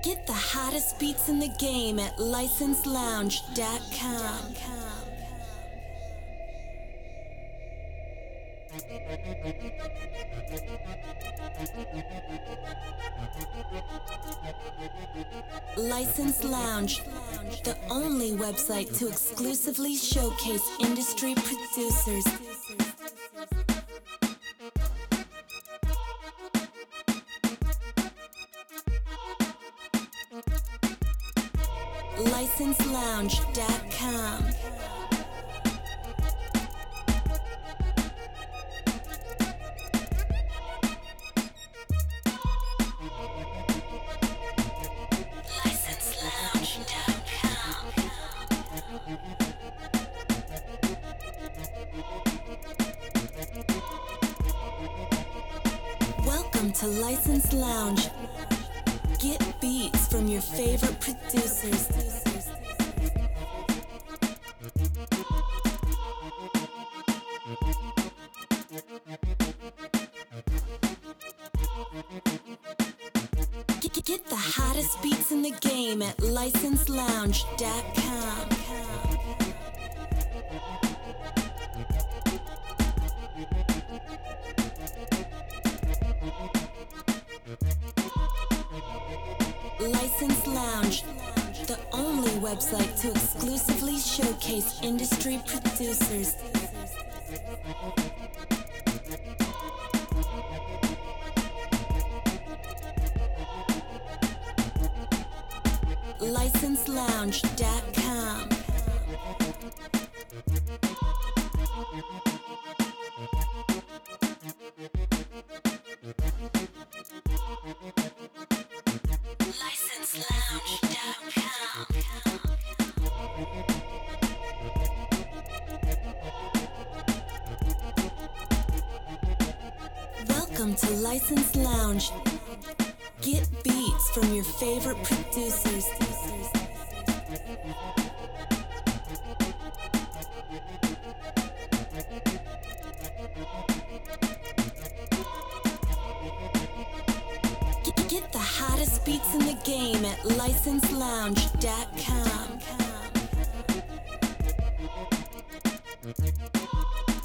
Get the hottest beats in the game at licenselounge.com. License Lounge, the only website to exclusively showcase industry producers. licenselounge.com. Welcome to License Lounge. Get beats from your favorite producers. Get the hottest beats in the game at licenselounge.com. License Lounge, the only website to exclusively showcase industry producers. licenselounge.com. Welcome to License Lounge. Get beats from your favorite producers. Get the hottest beats in the game at licenselounge.com.